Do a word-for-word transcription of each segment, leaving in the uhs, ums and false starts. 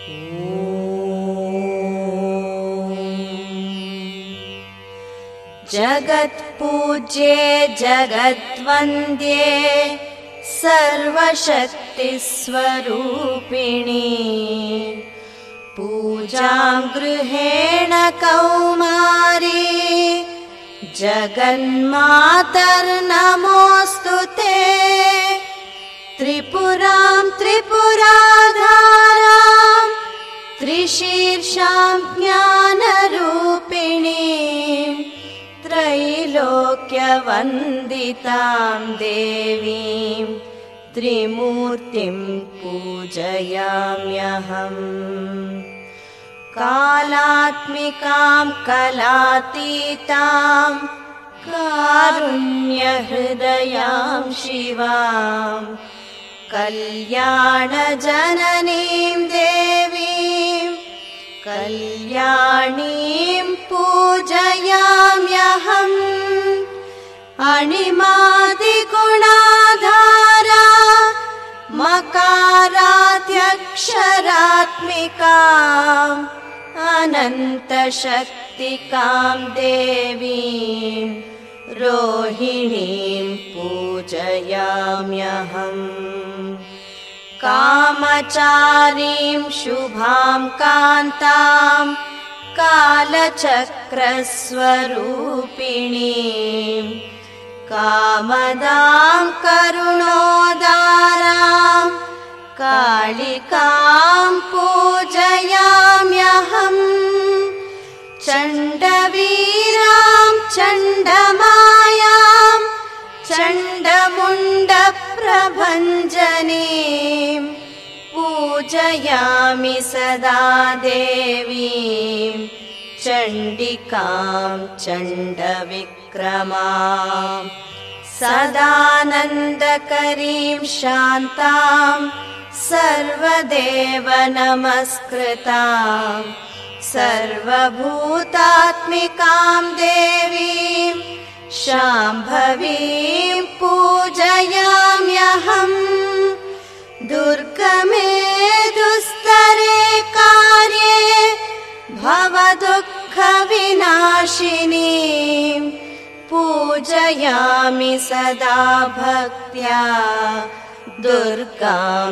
जगत्पूज्ये जगद्वन्द्ये सर्वशक्तिस्वरूपिणी पूजां गृहेण कौमारी जगन्मातर्नमोऽस्तु ते त्रिपुरां त्रिपुराधारां त्रिशीर्षां ज्ञानरूपिणीं त्रैलोक्यवन्दितां देवीं त्रिमूर्तिं पूजयाम्यहम् कालात्मिकां कलातीतां कारुण्यहृदयां शिवां कल्याणजननीं देवीं कल्याणीं पूजयाम्यहम् अणिमादिगुणाधारा मकाराद्यक्षरात्मिकाम् अनन्तशक्तिकां देवीं रोहिणीं पूजयाम्यहम् कामचारीं शुभां कान्तां कालचक्रस्वरूपिणीं कामदां करुणोदारां कालिकां पूजयाम्यहम् चण्डवीरां चण्डमायां चण्डमुण्डप्रभञ्जनीं पूजयामि सदा देवीं चण्डिकां चण्डविक्रमां सदानन्दकरीं शान्तां सर्वदेव नमस्कृतां सर्वभूतात्मिकां देवीं शाम्भवीं पूजयाम्यहम् दुर्गमे दुस्तरे कार्ये भवदुःखविनाशिनीं पूजयामि सदा भक्त्या दुर्गां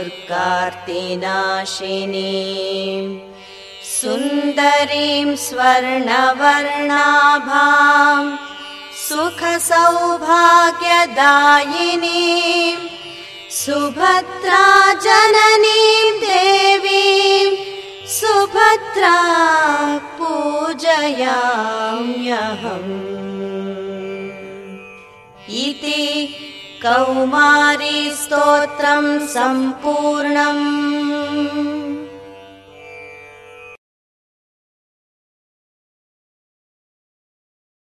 दुर्गार्तिनाशिनीं सुन्दरीं स्वर्णवर्णाभां सुखसौभाग्यदायिनीं सुभद्रा जननीं देवीं सुभद्रा पूजयाम्यहम् इति कौमारी स्तोत्रं सम्पूर्णम्।